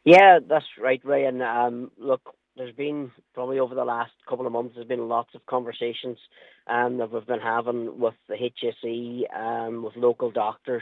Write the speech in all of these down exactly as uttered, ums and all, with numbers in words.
Yeah, that's right, Ray. And um, look, there's been probably over the last couple of months, there's been lots of conversations um, that we've been having with the H S E, um, with local doctors,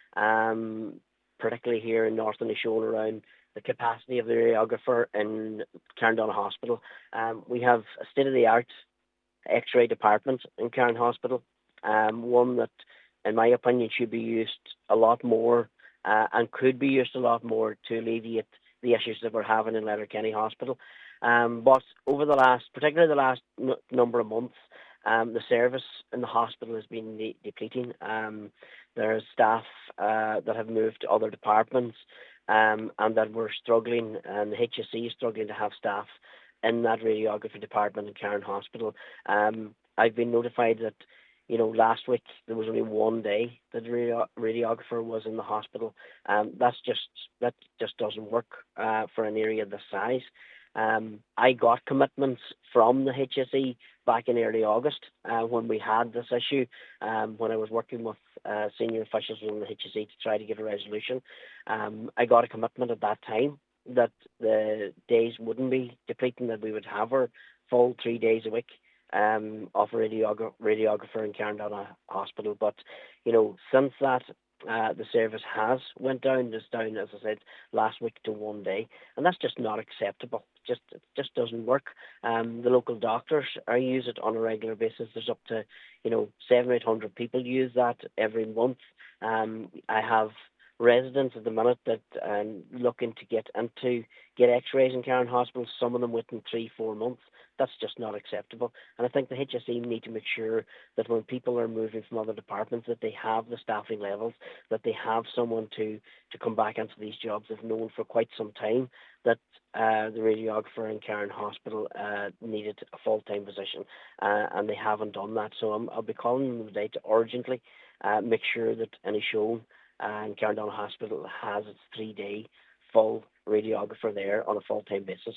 um, particularly here in North Inishowen around the capacity of the radiographer in Carndon Hospital. Um, we have a state-of-the-art X-ray department in Cairn Hospital, um, one that, in my opinion, should be used a lot more uh, and could be used a lot more to alleviate the issues that we're having in Letterkenny Hospital. Um, but over the last, particularly the last n- number of months, um, the service in the hospital has been de- depleting. Um, there's staff uh, that have moved to other departments um, and that we're struggling, and the H S C is struggling to have staff in that radiography department in Cairn Hospital. Um, I've been notified that, you know, last week there was only one day that the radio- radiographer was in the hospital. Um, that's just that just doesn't work uh, for an area this size. Um, I got commitments from the H S E back in early August uh, when we had this issue, um, when I was working with uh, senior officials from the H S E to try to get a resolution. Um, I got a commitment at that time that the days wouldn't be depleting, that we would have her full three days a week um, of a radiogra- radiographer in Carndon Hospital. But, you know, since that, uh, the service has went down. It's down, as I said, last week to one day. And that's just not acceptable. Just It just doesn't work. Um, the local doctors are use it on a regular basis. There's up to, you know, seven or eight hundred people use that every month. Um, I have residents at the minute that um looking to get into get X-rays in Cairn Hospital. Some of them within three, four months. That's just not acceptable. And I think the H S E need to make sure that when people are moving from other departments, that they have the staffing levels, that they have someone to to come back into these jobs. They've known for quite some time that uh, the radiographer in Cairn Hospital uh, needed a full-time position, uh, and they haven't done that. So I'm, I'll be calling them today to urgently uh, make sure that any show and Carndon Hospital has its three-day full radiographer there on a full-time basis.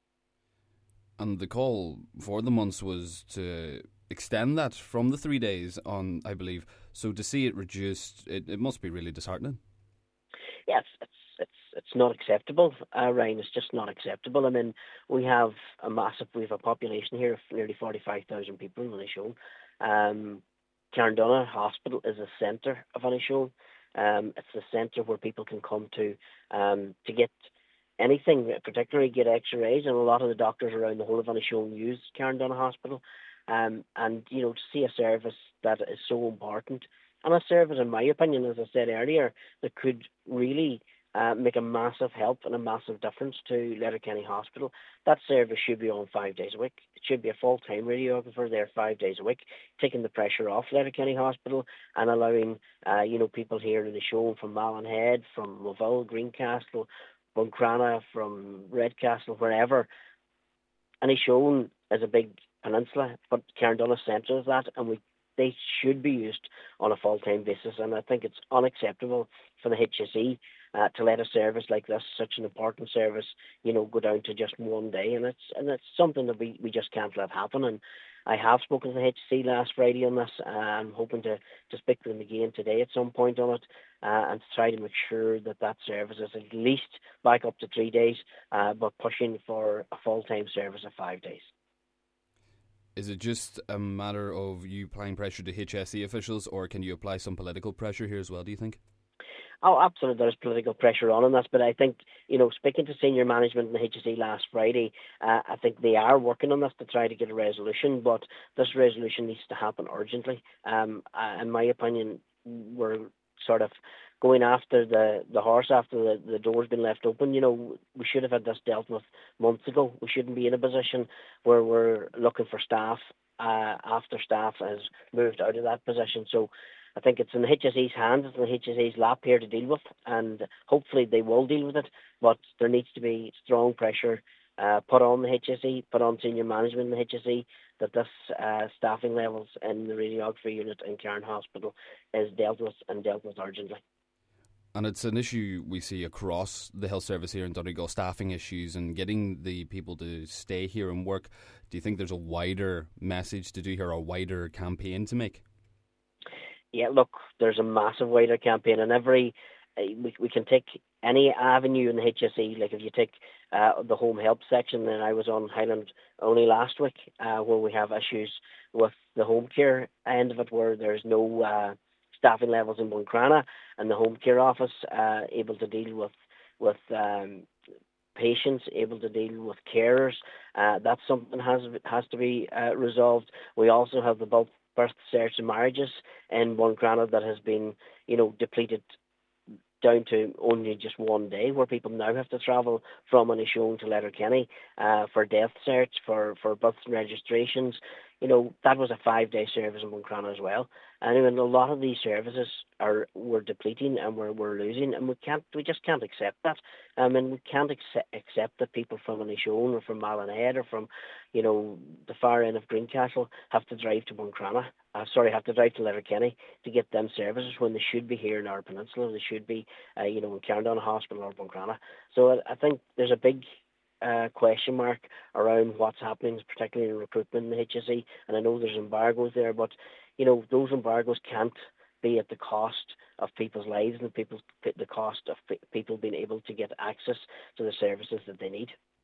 And the call for the months was to extend that from the three days on, I believe. So to see it reduced, it, it must be really disheartening. Yes, it's it's it's not acceptable, uh, Ryan. It's just not acceptable. I mean, we have a massive, we have a population here of nearly forty-five thousand people in Inishowen. Um, Carndon Hospital is a centre of Inishowen. Um, it's the centre where people can come to um, to get anything, particularly get X-rays, and a lot of the doctors around the whole of Inishowen use Carndon Hospital. Um, and, you know, to see a service that is so important, and a service, in my opinion, as I said earlier, that could really uh, make a massive help and a massive difference to Letterkenny Hospital. That service should be on five days a week. It should be a full-time radiographer there five days a week, taking the pressure off Letterkenny Hospital and allowing, uh, you know, people here in the show from Mallinhead, from Moville, Greencastle, Buncrana, from Redcastle, wherever. Inishowen is a big peninsula, but Carndon is centre of that, and we they should be used on a full-time basis. And I think it's unacceptable for the H S E uh, to let a service like this, such an important service, you know, go down to just one day. And it's and it's something that we, we just can't let happen. And I have spoken to the H S E last Friday on this. Uh, I'm hoping to, to speak to them again today at some point on it, uh, and to try to make sure that that service is at least back up to three days, uh, but pushing for a full-time service of five days. Is it just a matter of you applying pressure to H S E officials, or can you apply some political pressure here as well, do you think? Oh, absolutely, there's political pressure on this, but I think, you know, speaking to senior management in the H S E last Friday, uh, I think they are working on this to try to get a resolution, but this resolution needs to happen urgently. Um, uh, in my opinion, we're sort of going after the, the horse after the, the door's been left open. You know, we should have had this dealt with months ago. We shouldn't be in a position where we're looking for staff uh, after staff has moved out of that position. So I think it's in the H S E's hands, it's in the H S E's lap here to deal with, and hopefully they will deal with it. But there needs to be strong pressure uh, put on the H S E, put on senior management in the H S E, that this uh, staffing levels in the radiography unit in Cairn Hospital is dealt with and dealt with urgently. And it's an issue we see across the health service here in Donegal, staffing issues and getting the people to stay here and work. Do you think there's a wider message to do here, a wider campaign to make? Yeah, look, there's a massive wider campaign, and every uh, we we can take any avenue in the H S E, like if you take uh, the home help section, then I was on Highland only last week, uh, where we have issues with the home care end of it, where there's no uh, staffing levels in Buncrana, and the home care office uh, able to deal with with um, patients, able to deal with carers. Uh, that's something has has to be uh, resolved. We also have the bulk birth, search and marriages in Buncrana that has been, you know, depleted down to only just one day, where people now have to travel from Inishowen to Letterkenny uh, for death search, for, for births and registrations. You know, that was a five-day service in Buncrana as well. And I mean, a lot of these services are we're depleting and we're we're losing, and we can't we just can't accept that. I mean, we can't accept, accept that people from Inishowen or from Mallinhead or from, you know, the far end of Greencastle have to drive to Buncrana. Uh, sorry, have to drive to Letterkenny to get them services when they should be here in our peninsula. They should be, uh, you know, in Cairndon Hospital or Buncrana. So I, I think there's a big uh, question mark around what's happening, particularly in recruitment in the H S E. And I know there's embargoes there, but you know those embargoes can't be at the cost of people's lives and people's the cost of people being able to get access to the services that they need.